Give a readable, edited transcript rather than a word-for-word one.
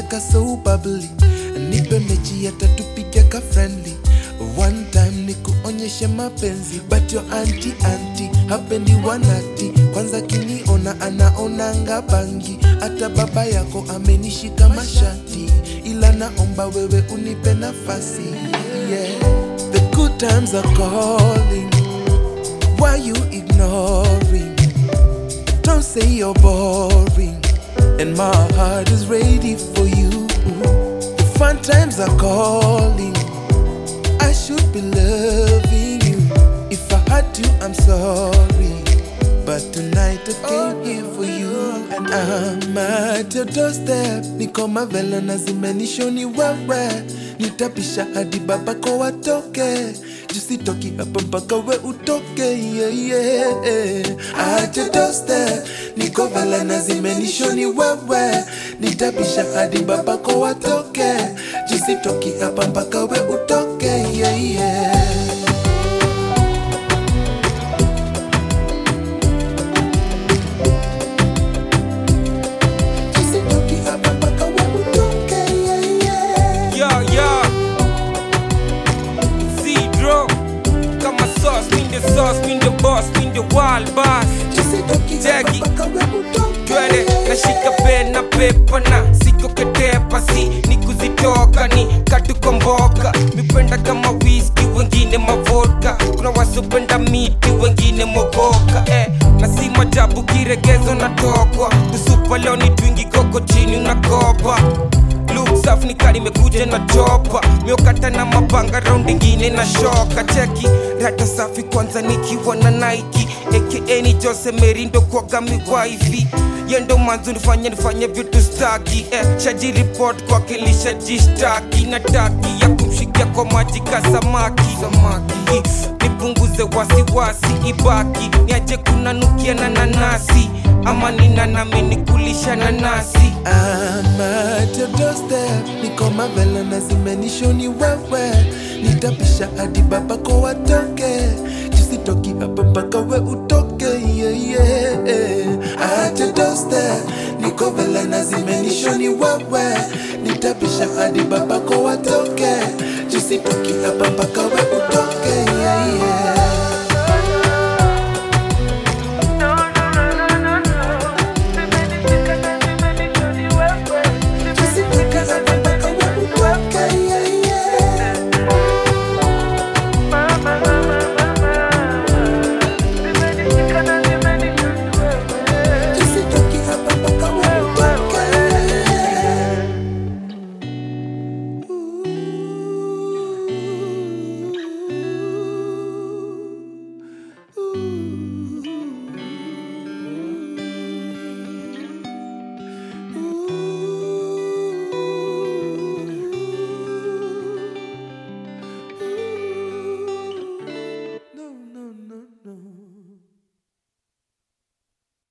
ka so bubbly. Nipe mechi hata tupige ka friendly. One time nikuonyeshe mapenzi, but your auntie hapendi wanati. Kwanza kiniona anaonanga bangi, hata baba yako amenishika mashati, ila naomba wewe unipe nafasi. Yeah. The good times are calling, why you ignoring? Don't say you're boring, and my heart is ready for you. The fun times are calling, I should be loving you. If I had to, I'm sorry, but tonight I came here for you. And I'm at your doorstep. Niko mavela na zimenishoni wewe. Nitapisha hadi babako watoke. Jusitoki hapa mpaka we utoke, yeah, yeah. At your doorstep. Niko vela na zimenishoni wewe. Nitapisha hadi babako watoke. Jusitoki hapa mpaka we utoke, yeah, yeah. Sauce, mean the boss, mean the wild boss. Jackie, twende nashika pen na pepa na siko ketepa, si ni kuzitoka ni katukomboka. Mipenda kama whisky, wengine mavodka. Kuna wasopenda miti, wengine mogoka. Na si majabu kiregezo na tokwa. Kusupa leo ni twingi koko chini unakopa. Look safi ni kari mekuja na chopa. Miokata na mabanga round ingine na shoka. Cheki rata safi kwanza nikiwa na Nike, aka ni Jose Merindo kwa gami wifi. Yendo manzu nifanye vitu staki. Shaji report kwa kilisha jishtaki. Nataki ya kumshikia kwa maji ka samaki. Nipunguze wasiwasi ibaki. Niache kuna nukia na nanasi, ama nina nami nikulisha nanasi. I'm at your doorstep. Niko mavela na zimenishoni wewe. Nitapisha hadi babako watoke. Jusitoki hapa mpaka we utoke, yeah, yeah. At your doorstep. Niko vela na zimenishoni wewe. Nitapisha hadi babako watoke. Jusitoki hapa mpaka we utoke.